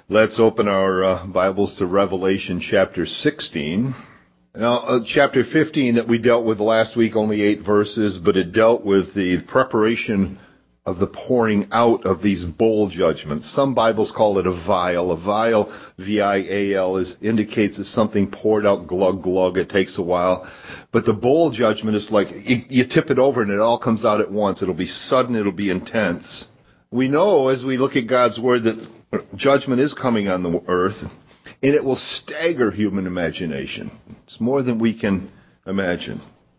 Let's open our Bibles to Revelation chapter 16. Now, chapter 15 that we dealt with last week, only 8 verses, but it dealt with the preparation of the pouring out of these bowl judgments. Some Bibles call it a vial. A vial, V-I-A-L, indicates it's something poured out, glug, glug. It takes a while. But the bowl judgment is like you tip it over and it all comes out at once. It'll be sudden. It'll be intense. We know as we look at God's Word that judgment is coming on the earth, and it will stagger human imagination. It's more than we can imagine.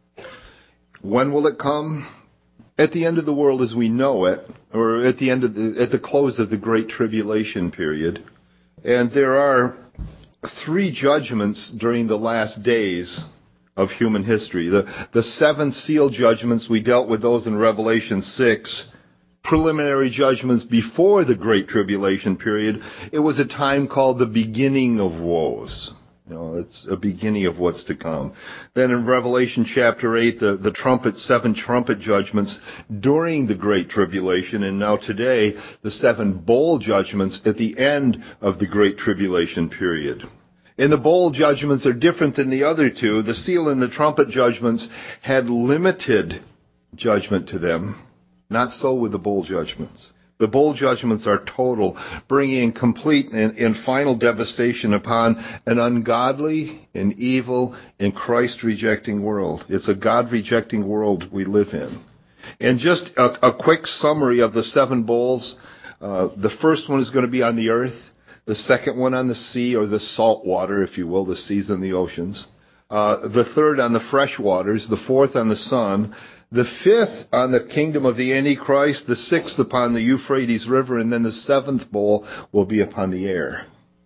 When will it come? At the end of the world as we know it, or at the close of the Great Tribulation period. And there are 3 judgments during the last days of human history. The 7 seal judgments, we dealt with those in Revelation 6. Preliminary judgments before the Great Tribulation period. It was a time called the beginning of woes. It's a beginning of what's to come. Then in Revelation chapter 8, the 7 trumpet judgments during the Great Tribulation, and now today, the 7 bowl judgments at the end of the Great Tribulation period. And the bowl judgments are different than the other 2. The seal and the trumpet judgments had limited judgment to them. Not so with the bowl judgments. The bowl judgments are total, bringing complete and final devastation upon an ungodly and evil and Christ-rejecting world. It's a God-rejecting world we live in. And just a quick summary of the 7 bowls. The first one is going to be on the earth. The second one on the sea, or the salt water, if you will, the seas and the oceans. The third on the fresh waters. The fourth on the sun. The 5th on the kingdom of the Antichrist, the 6th upon the Euphrates River, and then the 7th bowl will be upon the air.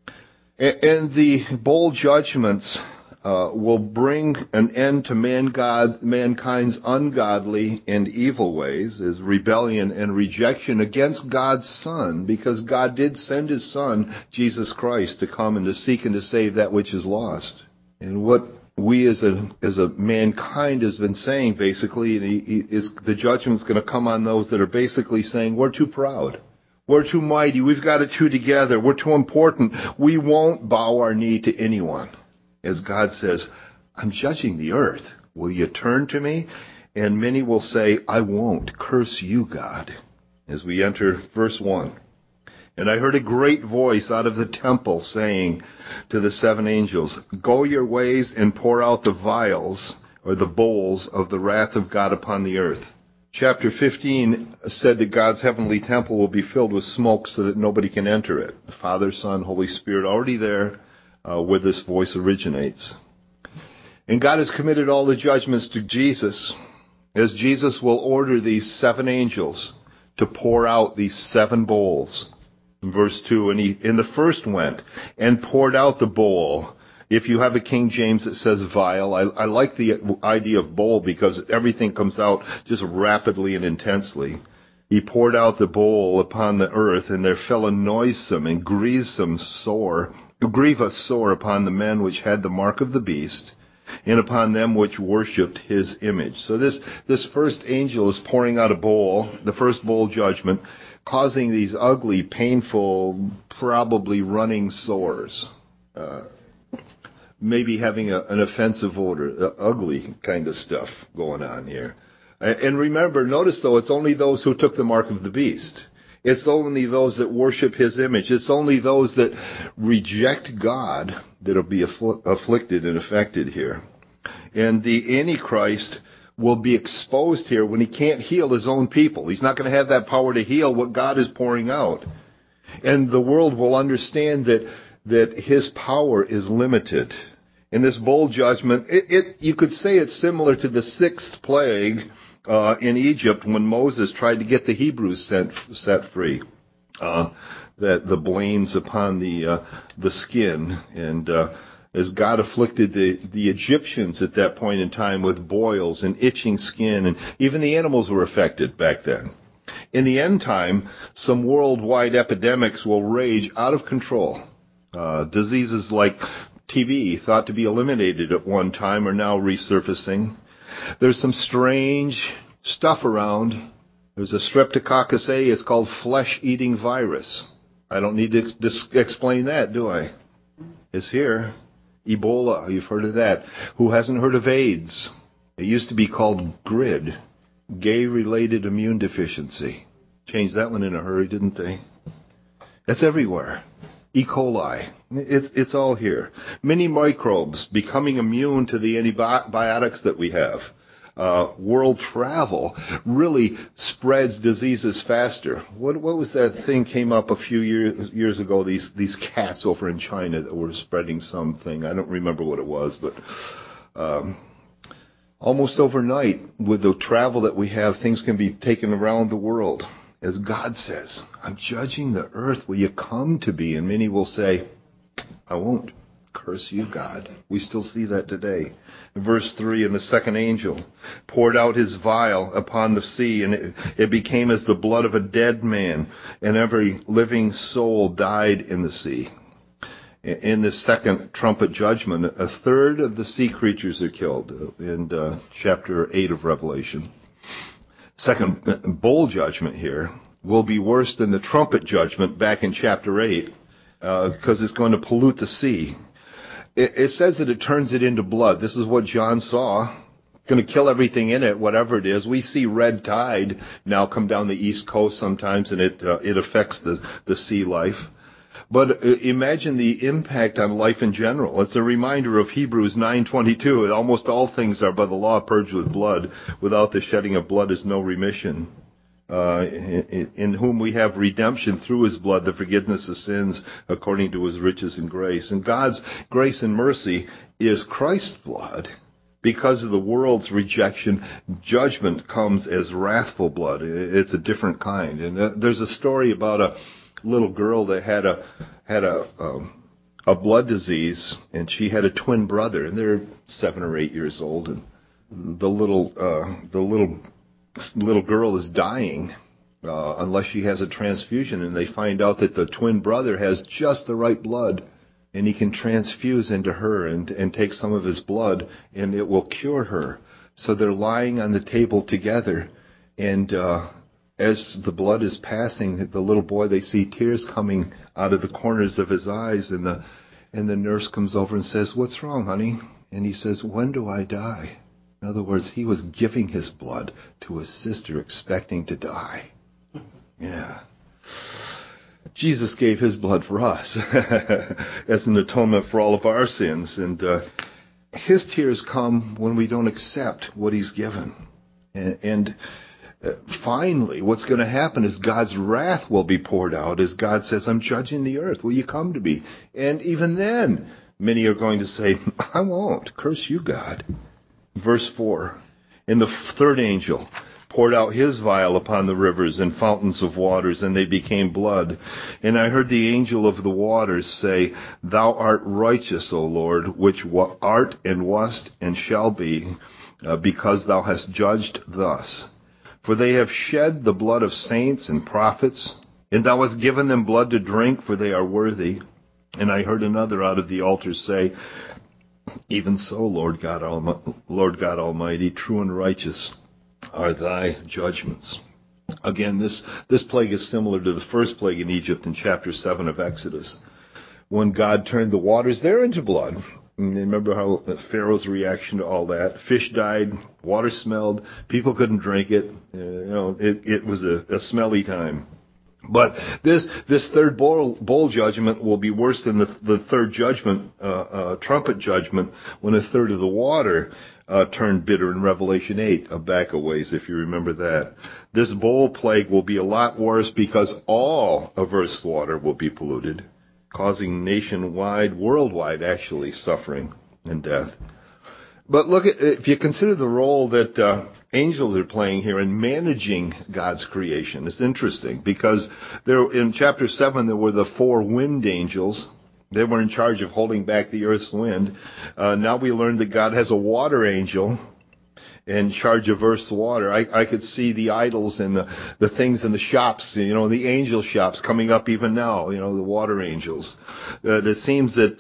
And the bowl judgments will bring an end to mankind's ungodly and evil ways, as rebellion and rejection against God's Son, because God did send His Son, Jesus Christ, to come and to seek and to save that which is lost. And what we as a mankind has been saying, basically, is the judgment's going to come on those that are basically saying, we're too proud. We're too mighty. We've got it too together. We're too important. We won't bow our knee to anyone. As God says, I'm judging the earth. Will you turn to me? And many will say, I won't. Curse you, God. As we enter verse 1. And I heard a great voice out of the temple saying to the 7 angels, go your ways and pour out the vials, or the bowls, of the wrath of God upon the earth. Chapter 15 said that God's heavenly temple will be filled with smoke so that nobody can enter it. The Father, Son, Holy Spirit, already there where this voice originates. And God has committed all the judgments to Jesus, as Jesus will order these 7 angels to pour out these 7 bowls. In verse 2, and the first went and poured out the bowl. If you have a King James that says vial, I like the idea of bowl because everything comes out just rapidly and intensely. He poured out the bowl upon the earth, and there fell a noisome and grievous sore upon the men which had the mark of the beast, and upon them which worshipped his image. So this first angel is pouring out a bowl, the first bowl judgment, causing these ugly, painful, probably running sores. Maybe having an offensive odor, ugly kind of stuff going on here. And remember, notice though, it's only those who took the mark of the beast. It's only those that worship his image. It's only those that reject God that will be afflicted and affected here. And the Antichrist will be exposed here when he can't heal his own people. He's not going to have that power to heal what God is pouring out. And the world will understand that his power is limited. In this bowl judgment, you could say it's similar to the 6th plague in Egypt when Moses tried to get the Hebrews set free. That the blains upon the skin, and as God afflicted the Egyptians at that point in time with boils and itching skin, and even the animals were affected back then. In the end time, some worldwide epidemics will rage out of control. Diseases like TB, thought to be eliminated at one time, are now resurfacing. There's some strange stuff around. There's a Streptococcus A, it's called flesh-eating virus. I don't need to explain that, do I? It's here. Ebola, you've heard of that. Who hasn't heard of AIDS? It used to be called GRID, gay-related immune deficiency. Changed that one in a hurry, didn't they? That's everywhere. E. coli. It's all here. Many microbes becoming immune to the antibiotics that we have. World travel really spreads diseases faster. What was that thing came up a few years ago? These cats over in China that were spreading something. I don't remember what it was, but almost overnight, with the travel that we have, things can be taken around the world. As God says, I'm judging the earth. Will you come to me? And many will say, I won't. Curse you, God. We still see that today. In verse 3, and the second angel poured out his vial upon the sea, and it became as the blood of a dead man, and every living soul died in the sea. In this second trumpet judgment, a third of the sea creatures are killed in chapter 8 of Revelation. Second bowl judgment here will be worse than the trumpet judgment back in chapter 8 because it's going to pollute the sea. It says that it turns it into blood. This is what John saw. Going to kill everything in it, whatever it is. We see red tide now come down the east coast sometimes, and it affects the sea life. But imagine the impact on life in general. It's a reminder of Hebrews 9:22. Almost all things are by the law purged with blood. Without the shedding of blood is no remission. In whom we have redemption through his blood, the forgiveness of sins according to his riches and grace. And God's grace and mercy is Christ's blood. Because of the world's rejection, judgment comes as wrathful blood. It's a different kind. And there's a story about a little girl that had a blood disease, and she had a twin brother, and they're 7 or 8 years old, and the little girl is dying unless she has a transfusion, and they find out that the twin brother has just the right blood, and he can transfuse into her and take some of his blood, and it will cure her. So they're lying on the table together, and as the blood is passing, the little boy, they see tears coming out of the corners of his eyes, and the nurse comes over and says, "What's wrong, honey?" And he says, "When do I die?" In other words, he was giving his blood to his sister, expecting to die. Yeah. Jesus gave his blood for us as an atonement for all of our sins, and his tears come when we don't accept what he's given. And finally, what's going to happen is God's wrath will be poured out as God says, I'm judging the earth. Will you come to me? And even then, many are going to say, I won't. Curse you, God. Verse 4, and the third angel poured out his vial upon the rivers and fountains of waters, and they became blood. And I heard the angel of the waters say, Thou art righteous, O Lord, which art and wast and shall be, because thou hast judged thus. For they have shed the blood of saints and prophets, and thou hast given them blood to drink, for they are worthy. And I heard another out of the altar say, Even so, Lord God Almighty, true and righteous are thy judgments. Again, this plague is similar to the first plague in Egypt in chapter 7 of Exodus, when God turned the waters there into blood. And remember how Pharaoh's reaction to all that? Fish died, water smelled, people couldn't drink it. It was a smelly time. But this third bowl judgment will be worse than the third judgment, trumpet judgment, when a third of the water turned bitter in Revelation 8, back a ways, if you remember that. This bowl plague will be a lot worse because all of Earth's water will be polluted, causing nationwide, worldwide, actually, suffering and death. But look, if you consider the role that angels are playing here in managing God's creation, it's interesting because there in chapter 7 there were the 4 wind angels. They were in charge of holding back the earth's wind. Now we learned that God has a water angel in charge of earth's water. I could see the idols and the things in the shops, the angel shops coming up even now, the water angels. It seems that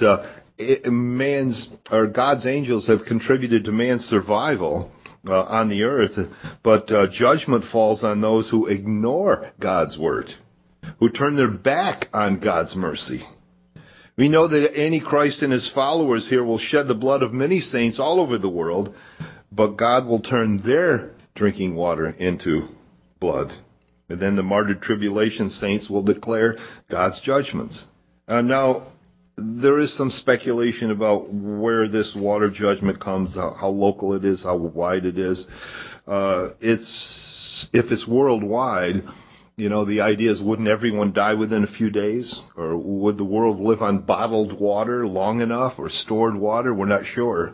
God's angels have contributed to man's survival on the earth, but judgment falls on those who ignore God's word. who turn their back on God's mercy. We know that Antichrist and his followers here will shed the blood of many saints all over the world, but God will turn their drinking water into blood. And then the martyred tribulation saints will declare God's judgments. Now, there is some speculation about where this water judgment comes, how local it is, how wide it is. If it's worldwide, the idea is, wouldn't everyone die within a few days? Or would the world live on bottled water long enough, or stored water? We're not sure.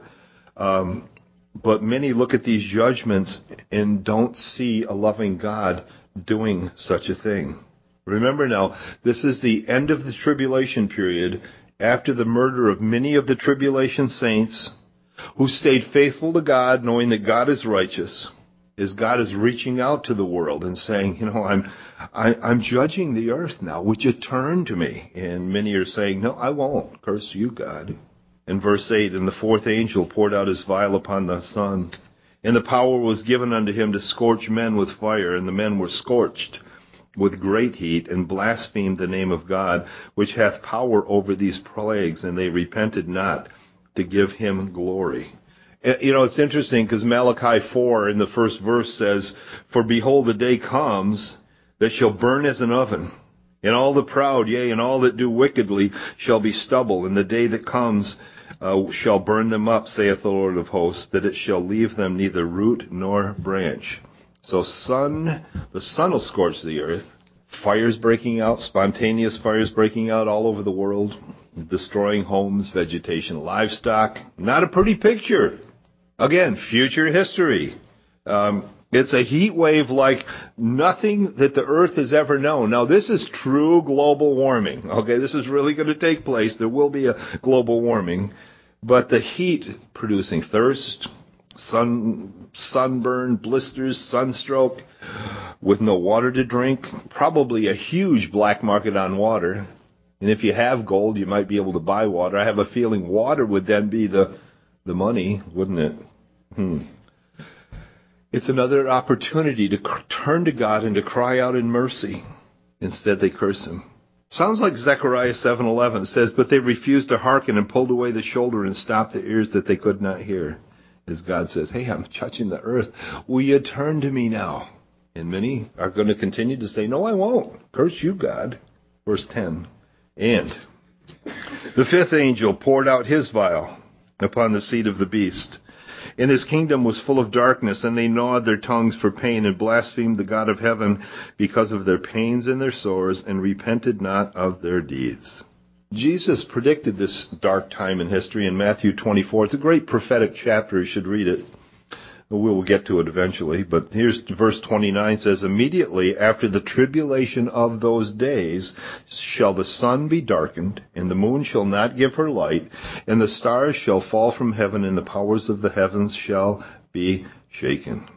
But many look at these judgments and don't see a loving God doing such a thing. Remember now, this is the end of the tribulation period, after the murder of many of the tribulation saints who stayed faithful to God, knowing that God is righteous, as God is reaching out to the world and saying, I'm judging the earth now. Would you turn to me? And many are saying, no, I won't. Curse you, God. In verse 8, and the fourth angel poured out his vial upon the sun, and the power was given unto him to scorch men with fire, and the men were scorched with great heat, and blasphemed the name of God, which hath power over these plagues, and they repented not to give him glory. It's interesting because Malachi 4 in the first verse says, for behold, the day comes that shall burn as an oven, and all the proud, yea, and all that do wickedly shall be stubble, and the day that comes shall burn them up, saith the Lord of hosts, that it shall leave them neither root nor branch. So the sun will scorch the earth. Fires breaking out, spontaneous fires breaking out all over the world, destroying homes, vegetation, livestock. Not a pretty picture. Again, future history. It's a heat wave like nothing that the earth has ever known. Now, this is true global warming. Okay, this is really going to take place. There will be a global warming. But the heat producing thirst, sunburn, blisters, sunstroke, with no water to drink, probably a huge black market on water. And if you have gold, you might be able to buy water. I have a feeling water would then be the money, wouldn't it? It's another opportunity to turn to God and to cry out in mercy. Instead, they curse him. Sounds like Zechariah 7:11. It says, but they refused to hearken and pulled away the shoulder and stopped their ears that they could not hear. As God says, hey, I'm touching the earth. Will you turn to me now? And many are going to continue to say, no, I won't. Curse you, God. Verse 10. And the fifth angel poured out his vial upon the seat of the beast. And his kingdom was full of darkness, and they gnawed their tongues for pain and blasphemed the God of heaven because of their pains and their sores, and repented not of their deeds. Jesus predicted this dark time in history in Matthew 24. It's a great prophetic chapter. You should read it. We will get to it eventually. But here's verse 29 says, immediately after the tribulation of those days shall the sun be darkened, and the moon shall not give her light, and the stars shall fall from heaven, and the powers of the heavens shall be shaken.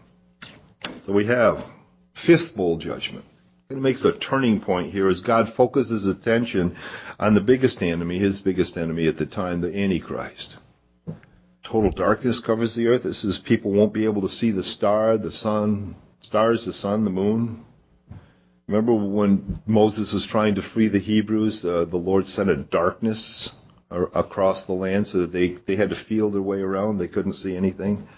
So we have fifth bowl judgment. It makes a turning point here as God focuses attention on the biggest enemy, his biggest enemy at the time, the Antichrist. Total darkness covers the earth. It says people won't be able to see the stars, the sun, the moon. Remember when Moses was trying to free the Hebrews, the Lord sent a darkness across the land so that they had to feel their way around. They couldn't see anything.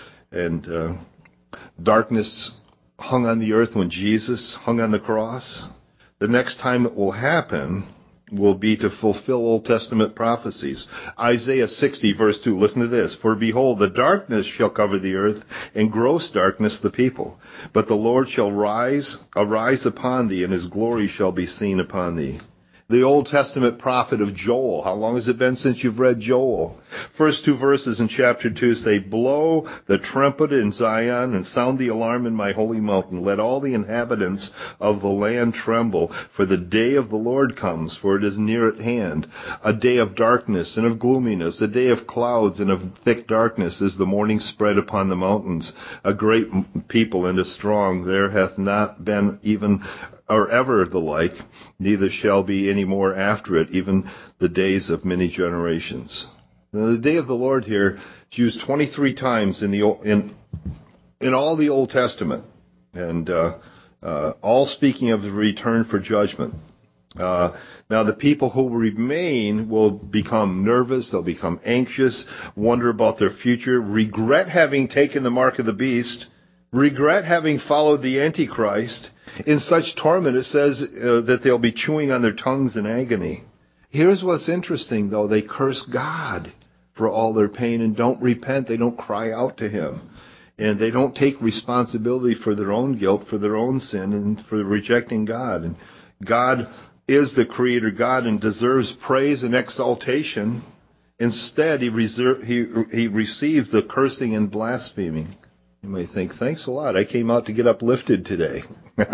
And darkness hung on the earth when Jesus hung on the cross. The next time it will happen will be to fulfill Old Testament prophecies. Isaiah 60 verse 2, listen to this. For behold, the darkness shall cover the earth, and gross darkness the people. But the Lord shall arise upon thee, and his glory shall be seen upon thee. The Old Testament prophet of Joel. How long has it been since you've read Joel? First two verses in chapter 2 say, blow the trumpet in Zion and sound the alarm in my holy mountain. Let all the inhabitants of the land tremble, for the day of the Lord comes, for it is near at hand. A day of darkness and of gloominess, a day of clouds and of thick darkness, as the morning spread upon the mountains. A great people and a strong, there hath not been even or ever the like, neither shall be any more after it, even the days of many generations. Now, the day of the Lord here is used 23 times in all the Old Testament. And all speaking of the return for judgment. Now the people who remain will become nervous, they'll become anxious, wonder about their future, regret having taken the mark of the beast, regret having followed the Antichrist. In such torment, it says that they'll be chewing on their tongues in agony. Here's what's interesting, though. They curse God for all their pain and don't repent. They don't cry out to Him. And they don't take responsibility for their own guilt, for their own sin, and for rejecting God. And God is the Creator God and deserves praise and exaltation. Instead, He receives the cursing and blaspheming. You may think, thanks a lot. I came out to get uplifted today.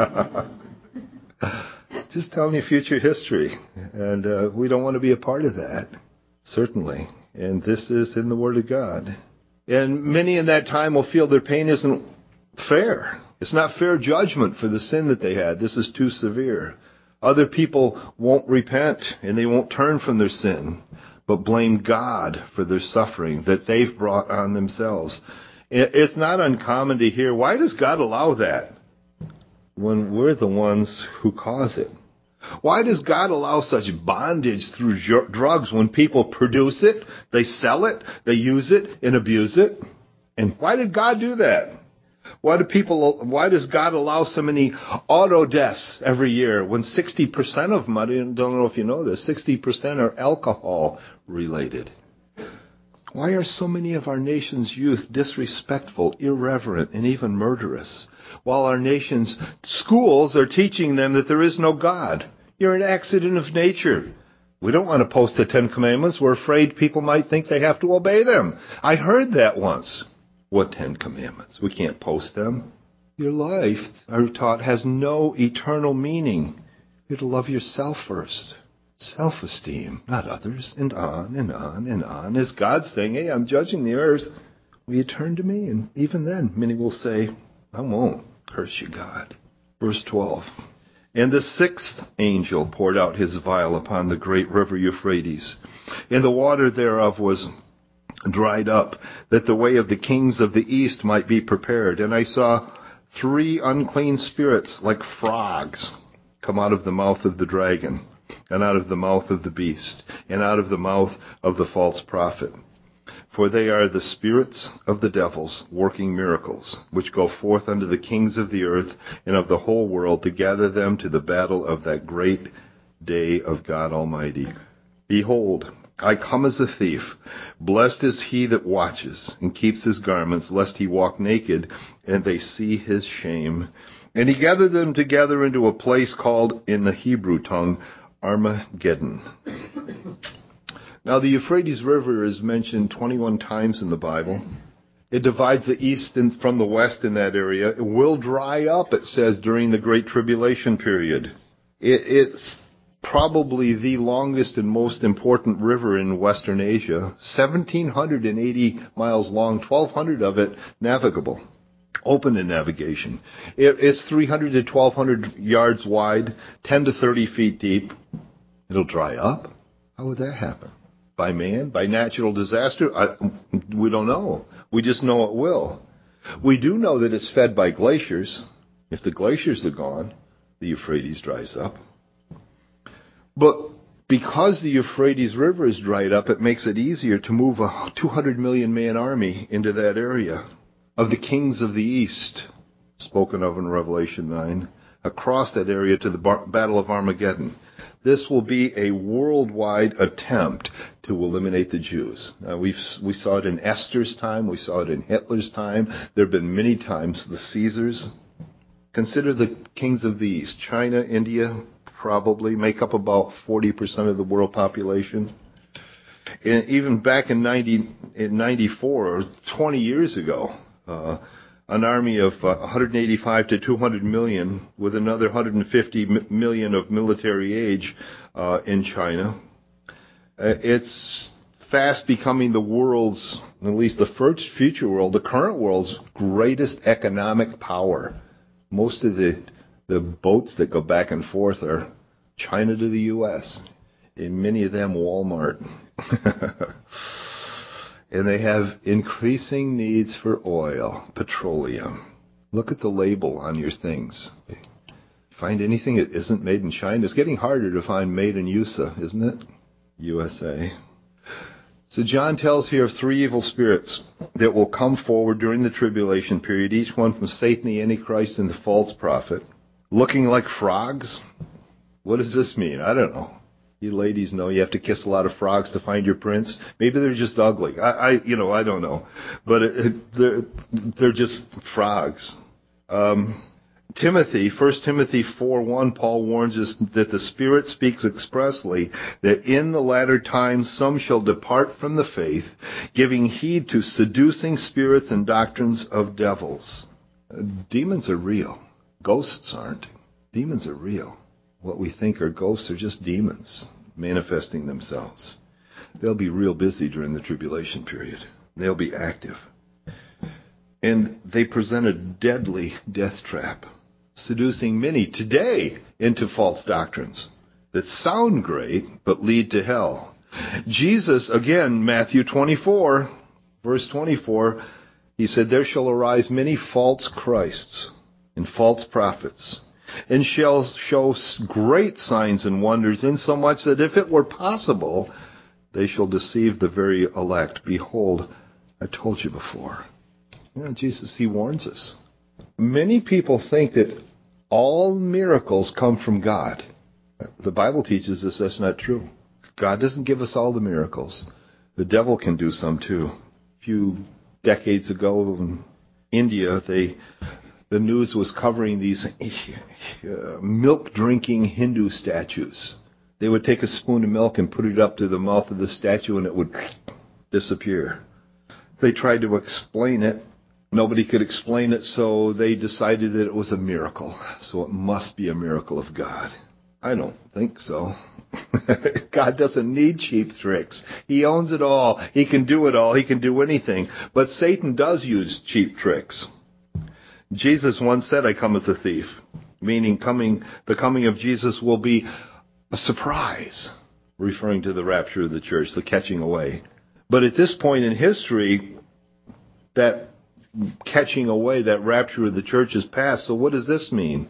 Just telling you future history. And we don't want to be a part of that, certainly. And this is in the Word of God. And many in that time will feel their pain isn't fair. It's not fair judgment for the sin that they had. This is too severe. Other people won't repent and they won't turn from their sin, but blame God for their suffering that they've brought on themselves. It's not uncommon to hear, why does God allow that when we're the ones who cause it? Why does God allow such bondage through drugs when people produce it, they sell it, they use it and abuse it? And why did God do that? Why does God allow so many auto deaths every year when 60% of them, I don't know if you know this, 60% are alcohol related? Why are so many of our nation's youth disrespectful, irreverent, and even murderous, while our nation's schools are teaching them that there is no God? You're an accident of nature. We don't want to post the Ten Commandments. We're afraid people might think they have to obey them. I heard that once. What 10 Commandments? We can't post them. Your life, I'm taught, has no eternal meaning. You're to love yourself first. Self-esteem, not others, and on and on and on. Is God saying, hey, I'm judging the earth. Will you turn to me? And even then, many will say, I won't. Curse you, God. Verse 12. And the sixth angel poured out his vial upon the great river Euphrates, and the water thereof was dried up, that the way of the kings of the east might be prepared. And I saw 3 unclean spirits like frogs come out of the mouth of the dragon, and out of the mouth of the beast, and out of the mouth of the false prophet. For they are the spirits of the devils, working miracles, which go forth unto the kings of the earth and of the whole world, to gather them to the battle of that great day of God Almighty. Behold, I come as a thief. Blessed is he that watches and keeps his garments, lest he walk naked, and they see his shame. And he gathered them together into a place called, in the Hebrew tongue, Armageddon. Now, the Euphrates River is mentioned 21 times in the Bible. It divides the east from the west in that area. It will dry up, it says, during the Great Tribulation period. It's probably the longest and most important river in Western Asia. 1,780 miles long, 1,200 of it navigable, open to navigation. It's 300 to 1,200 yards wide, 10 to 30 feet deep. It'll dry up? How would that happen? By man? By natural disaster? We don't know. We just know it will. We do know that it's fed by glaciers. If the glaciers are gone, the Euphrates dries up. But because the Euphrates River is dried up, it makes it easier to move a 200 million man army into that area of the kings of the east, spoken of in Revelation 9, across that area to the Battle of Armageddon. This will be a worldwide attempt to eliminate the Jews. We saw it in Esther's time. We saw it in Hitler's time. There have been many times the Caesars. Consider the kings of the East. China, India, probably make up about 40% of the world population. And even back in 94, or 20 years ago, an army of 185 to 200 million with another 150 million of military age in China. It's fast becoming the world's, at least the first future world, the current world's greatest economic power. Most of the boats that go back and forth are China to the U.S., and many of them Walmart. And they have increasing needs for oil, petroleum. Look at the label on your things. Find anything that isn't made in China? It's getting harder to find made in USA, isn't it? USA. So John tells here of three evil spirits that will come forward during the tribulation period, each one from Satan, the Antichrist, and the false prophet, looking like frogs. What does this mean? I don't know. You ladies know you have to kiss a lot of frogs to find your prince. Maybe they're just ugly. I don't know. But they're just frogs. Timothy, 1 Timothy 4:1, Paul warns us that the Spirit speaks expressly that in the latter times some shall depart from the faith, giving heed to seducing spirits and doctrines of devils. Demons are real. Ghosts aren't. Demons are real. What we think are ghosts are just demons manifesting themselves. They'll be real busy during the tribulation period. They'll be active. And they present a deadly death trap, seducing many today into false doctrines that sound great but lead to hell. Jesus, again, Matthew 24, verse 24, he said, there shall arise many false Christs and false prophets, and shall show great signs and wonders, insomuch that if it were possible, they shall deceive the very elect. Behold, I told you before. Jesus, he warns us. Many people think that all miracles come from God. The Bible teaches us that's not true. God doesn't give us all the miracles. The devil can do some too. A few decades ago in India, the news was covering these milk-drinking Hindu statues. They would take a spoon of milk and put it up to the mouth of the statue and it would disappear. They tried to explain it. Nobody could explain it, so they decided that it was a miracle. So it must be a miracle of God. I don't think so. God doesn't need cheap tricks. He owns it all. He can do it all. He can do anything. But Satan does use cheap tricks. Jesus once said, I come as a thief, meaning the coming of Jesus will be a surprise, referring to the rapture of the church, the catching away. But at this point in history, that catching away, that rapture of the church is past. So what does this mean?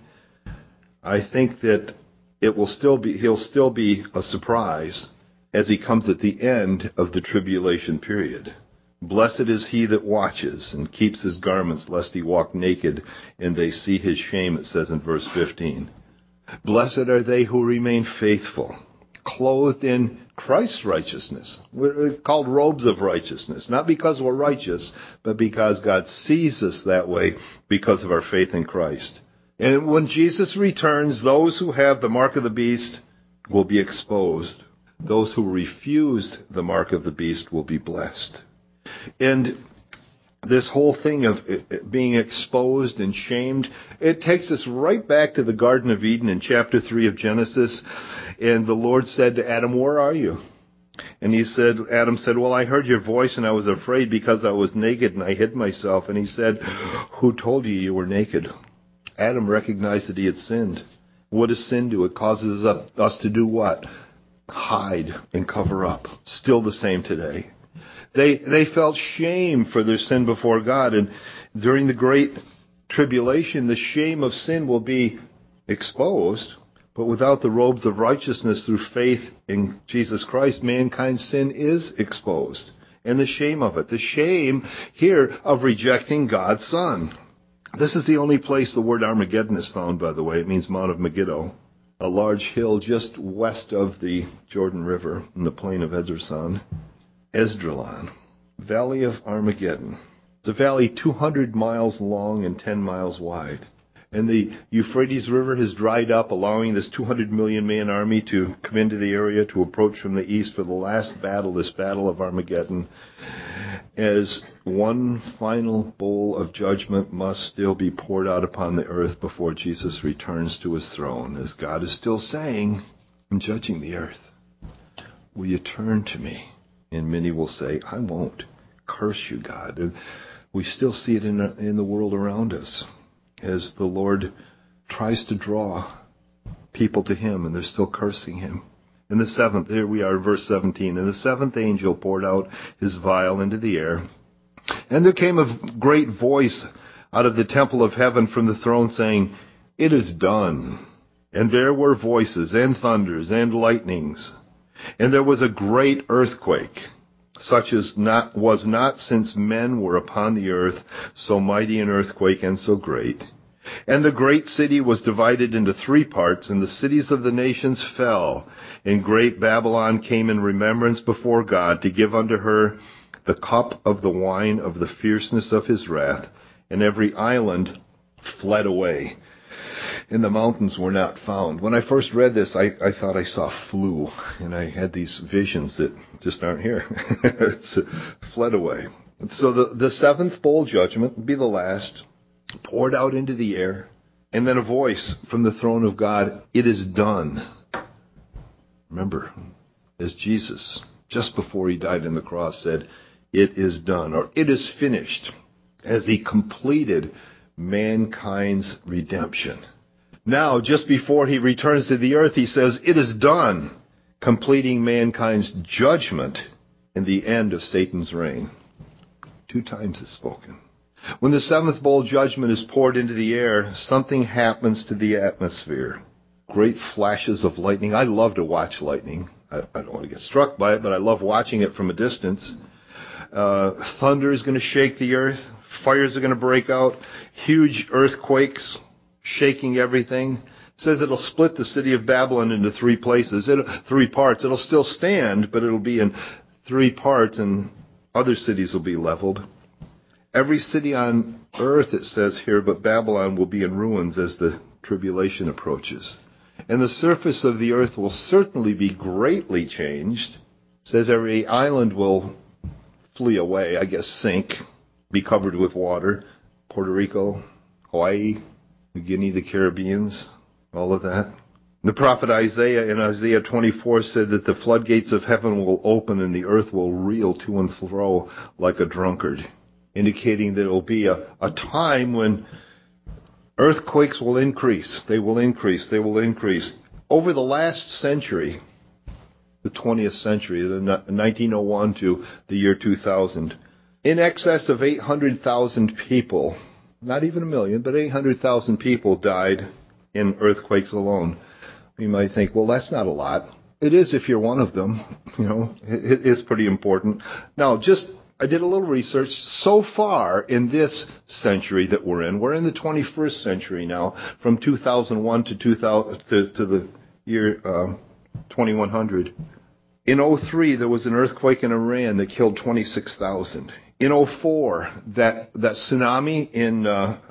I think that he'll still be a surprise as he comes at the end of the tribulation period. Blessed is he that watches and keeps his garments, lest he walk naked and they see his shame, it says in verse 15. Blessed are they who remain faithful, clothed in Christ's righteousness. We're called robes of righteousness, not because we're righteous, but because God sees us that way because of our faith in Christ. And when Jesus returns, those who have the mark of the beast will be exposed. Those who refused the mark of the beast will be blessed. And this whole thing of being exposed and shamed, it takes us right back to the Garden of Eden in chapter 3 of Genesis. And the Lord said to Adam, where are you? And Adam said, well, I heard your voice and I was afraid because I was naked and I hid myself. And he said, who told you you were naked? Adam recognized that he had sinned. What does sin do? It causes us to do what? Hide and cover up. Still the same today. They felt shame for their sin before God. And during the great tribulation, the shame of sin will be exposed. But without the robes of righteousness through faith in Jesus Christ, mankind's sin is exposed. And the shame of it. The shame here of rejecting God's Son. This is the only place the word Armageddon is found, by the way. It means Mount of Megiddo, a large hill just west of the Jordan River in the plain of Esdraelon. Valley of Armageddon. It's a valley 200 miles long and 10 miles wide. And the Euphrates River has dried up, allowing this 200 million man army to come into the area to approach from the east for the last battle, this battle of Armageddon, as one final bowl of judgment must still be poured out upon the earth before Jesus returns to his throne, as God is still saying, I'm judging the earth. Will you turn to me? And many will say, I won't. Curse you, God. And we still see it in the world around us, as the Lord tries to draw people to him, and they're still cursing him. In the seventh, here we are, verse 17, and the seventh angel poured out his vial into the air, and there came a great voice out of the temple of heaven from the throne saying, it is done. And there were voices and thunders and lightnings. And there was a great earthquake, such as was not since men were upon the earth, so mighty an earthquake and so great. And the great city was divided into 3 parts, and the cities of the nations fell. And great Babylon came in remembrance before God to give unto her the cup of the wine of the fierceness of his wrath. And every island fled away, and the mountains were not found. When I first read this, I thought I saw flu, and I had these visions that just aren't here. It's fled away. So the 7th bowl judgment would be the last, poured out into the air, and then a voice from the throne of God, "It is done." Remember, as Jesus, just before he died on the cross, said, "It is done," or "It is finished," as he completed mankind's redemption. Now, just before he returns to the earth, he says, "It is done," completing mankind's judgment and the end of Satan's reign. 2 times it's spoken. When the 7th bowl judgment is poured into the air, something happens to the atmosphere. Great flashes of lightning. I love to watch lightning. I don't want to get struck by it, but I love watching it from a distance. Thunder is going to shake the earth. Fires are going to break out. Huge earthquakes shaking everything. It says it'll split the city of Babylon into 3 places, 3 parts. It'll still stand, but it'll be in 3 parts, and other cities will be leveled. Every city on earth, it says here, but Babylon will be in ruins as the tribulation approaches. And the surface of the earth will certainly be greatly changed. It says every island will flee away, I guess sink, be covered with water. Puerto Rico, Hawaii, New Guinea, the Caribbeans, all of that. The prophet Isaiah in Isaiah 24 said that the floodgates of heaven will open and the earth will reel to and fro like a drunkard, indicating that it will be a time when earthquakes will increase. They will increase. They will increase. Over the last century, the 20th century, the 1901 to the year 2000, in excess of 800,000 people, not even a million, but 800,000 people died in earthquakes alone. You might think, well, that's not a lot. It is if you're one of them. It is pretty important. Now, I did a little research. So far in this century that we're in the 21st century now, from 2001 to 2000 to the year 2100. In 2003, there was an earthquake in Iran that killed 26,000. In 2004, that tsunami in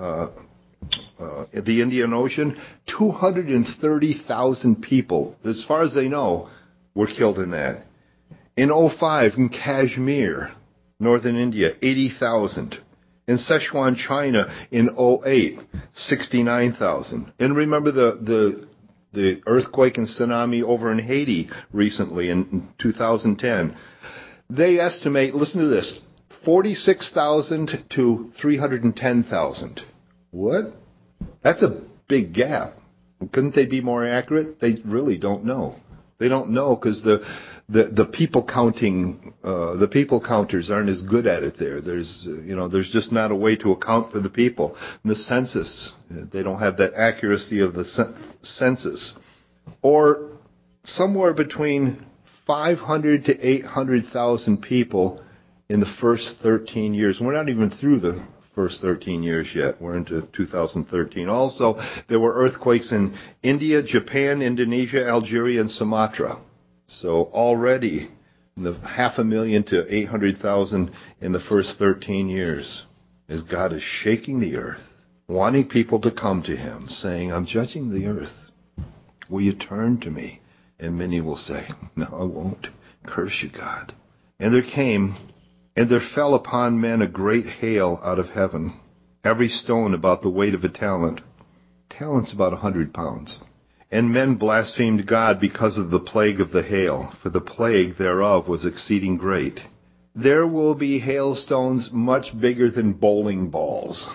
the Indian Ocean, 230,000 people, as far as they know, were killed in that. In 2005, in Kashmir, northern India, 80,000. In Sichuan, China, in 2008, 69,000. And remember the earthquake and tsunami over in Haiti recently in 2010. They estimate, listen to this, 46,000 to 310,000. What? That's a big gap. Couldn't they be more accurate? They really don't know. They don't know because the people counting, the people counters aren't as good at it there. There's just not a way to account for the people. And the census, they don't have that accuracy of the census. Or somewhere between 500 to 800,000 people in the first 13 years. We're not even through the first 13 years yet. We're into 2013. Also, there were earthquakes in India, Japan, Indonesia, Algeria, and Sumatra. So already, in the 500,000 to 800,000 in the first 13 years, as God is shaking the earth, wanting people to come to him, saying, "I'm judging the earth. Will you turn to me?" And many will say, "No, I won't. Curse you, God." And there fell upon men a great hail out of heaven, every stone about the weight of a talent. Talent's about 100 pounds. And men blasphemed God because of the plague of the hail, for the plague thereof was exceeding great. There will be hailstones much bigger than bowling balls.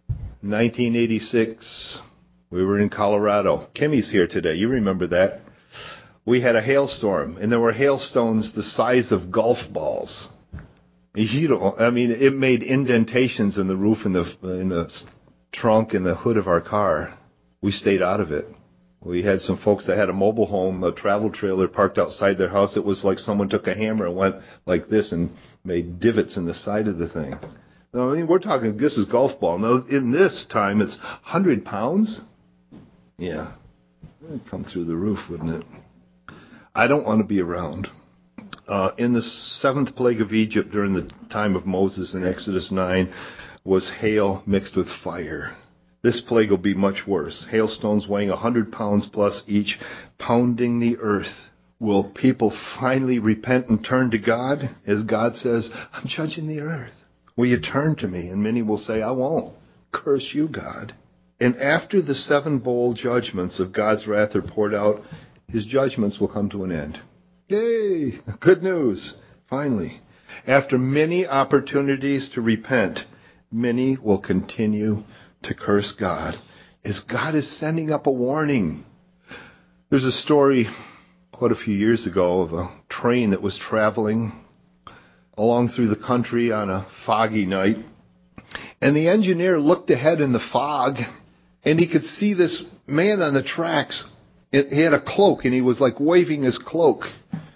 1986, we were in Colorado. Kimmy's here today. You remember that. We had a hailstorm, and there were hailstones the size of golf balls. It made indentations in the roof, in the trunk, and the hood of our car. We stayed out of it. We had some folks that had a mobile home, a travel trailer parked outside their house. It was like someone took a hammer and went like this and made divots in the side of the thing. Now, I mean, we're talking, this is golf ball. Now, in this time, it's 100 pounds? Yeah. It'd come through the roof, wouldn't it? I don't want to be around. In the seventh plague of Egypt during the time of Moses in Exodus 9 was hail mixed with fire. This plague will be much worse. Hailstones weighing 100 pounds plus each, pounding the earth. Will people finally repent and turn to God? As God says, I'm judging the earth. Will you turn to me? And many will say, I won't. Curse you, God. And after the 7 bowl judgments of God's wrath are poured out, his judgments will come to an end. Yay! Good news. Finally. After many opportunities to repent, many will continue to curse God, as God is sending up a warning. There's a story quite a few years ago of a train that was traveling along through the country on a foggy night. And the engineer looked ahead in the fog, and he could see this man on the tracks. He had a cloak, and he was like waving his cloak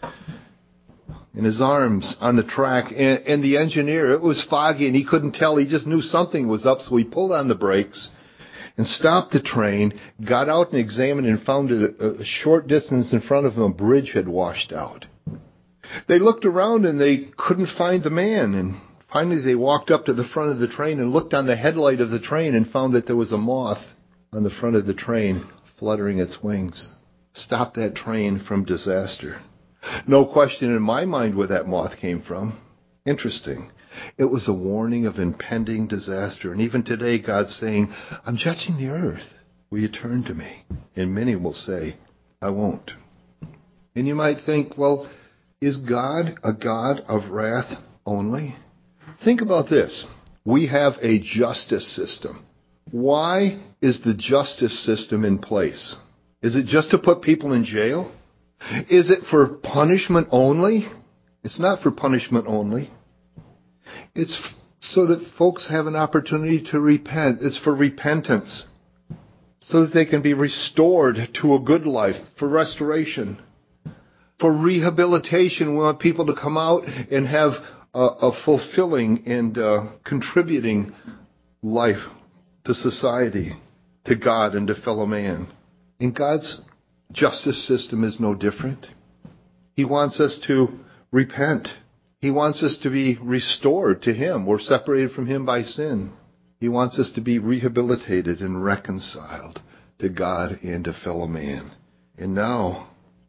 in his arms on the track. And the engineer, it was foggy, and he couldn't tell. He just knew something was up, so he pulled on the brakes and stopped the train, got out and examined and found that a short distance in front of him, a bridge had washed out. They looked around, and they couldn't find the man. And finally, they walked up to the front of the train and looked on the headlight of the train and found that there was a moth on the front of the train fluttering its wings. Stopped that train from disaster. No question in my mind where that moth came from. Interesting. It was a warning of impending disaster. And even today, God's saying, I'm judging the earth. Will you turn to me? And many will say, I won't. And you might think, well, is God a God of wrath only? Think about this. We have a justice system. Why is the justice system in place? Is it just to put people in jail? Is it for punishment only? It's not for punishment only. It's so that folks have an opportunity to repent. It's for repentance. So that they can be restored to a good life, for restoration. For rehabilitation, we want people to come out and have a fulfilling and contributing life to society, to God, and to fellow man. And God's justice system is no different. He wants us to repent. He wants us to be restored to Him. We're separated from Him by sin. He wants us to be rehabilitated and reconciled to God and to fellow man. And now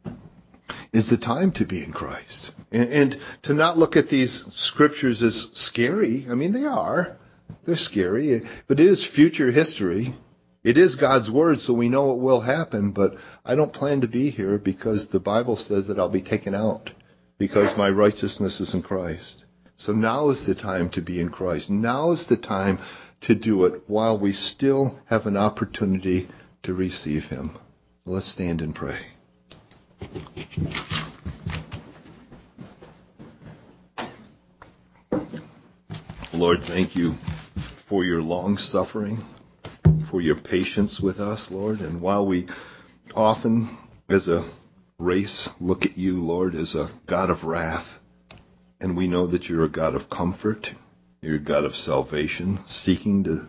is the time to be in Christ. And to not look at these scriptures as scary. I mean, they are. They're scary. But it is future history. It is God's word, so we know it will happen. But I don't plan to be here because the Bible says that I'll be taken out because my righteousness is in Christ. So now is the time to be in Christ. Now is the time to do it while we still have an opportunity to receive Him. Let's stand and pray. Lord, thank you for your long suffering, for your patience with us, Lord. And while we often, as a race, look at you, Lord, as a God of wrath, and we know that you're a God of comfort, you're a God of salvation, seeking to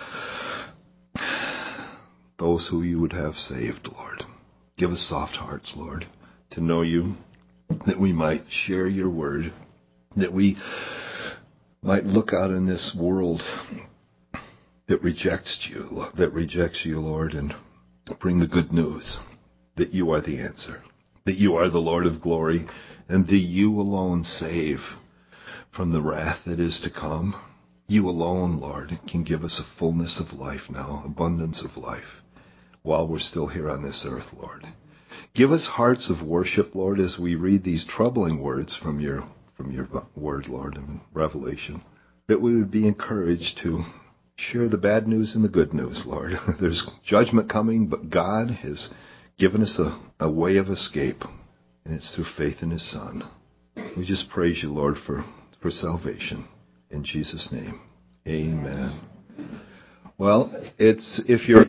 those who you would have saved, Lord. Give us soft hearts, Lord, to know you, that we might share your word, that we might look out in this world that rejects you, Lord, and bring the good news that you are the answer, that you are the Lord of glory, and that you alone save from the wrath that is to come. You alone, Lord, can give us a fullness of life now, abundance of life, while we're still here on this earth, Lord. Give us hearts of worship, Lord, as we read these troubling words from your word, Lord, in Revelation, that we would be encouraged to share the bad news and the good news, Lord. There's judgment coming, but God has given us a way of escape, and it's through faith in His Son. We just praise you, Lord, for salvation. In Jesus' name, amen. Well, if you're